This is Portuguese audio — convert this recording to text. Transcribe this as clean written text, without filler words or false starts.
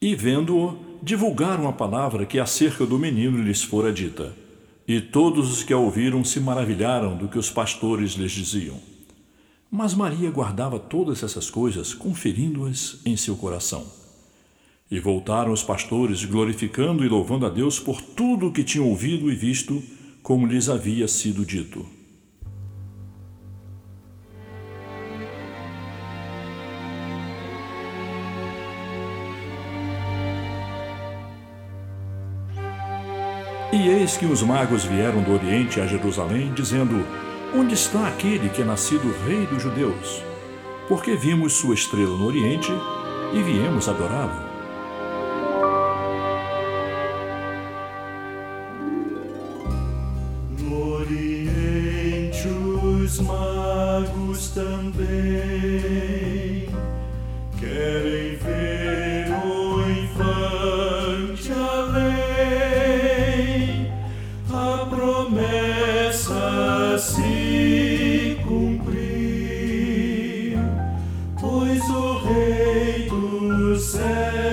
E, vendo-o, divulgaram a palavra que acerca do menino lhes fora dita. E todos os que a ouviram se maravilharam do que os pastores lhes diziam. Mas Maria guardava todas essas coisas, conferindo-as em seu coração. E voltaram os pastores, glorificando e louvando a Deus por tudo o que tinham ouvido e visto, como lhes havia sido dito. E eis que os magos vieram do Oriente a Jerusalém, dizendo: Onde está aquele que é nascido Rei dos Judeus? Porque vimos sua estrela no Oriente e viemos adorá-lo. No Oriente os magos também querem ver o infante além, a promessa se cumprir, pois o Rei do céu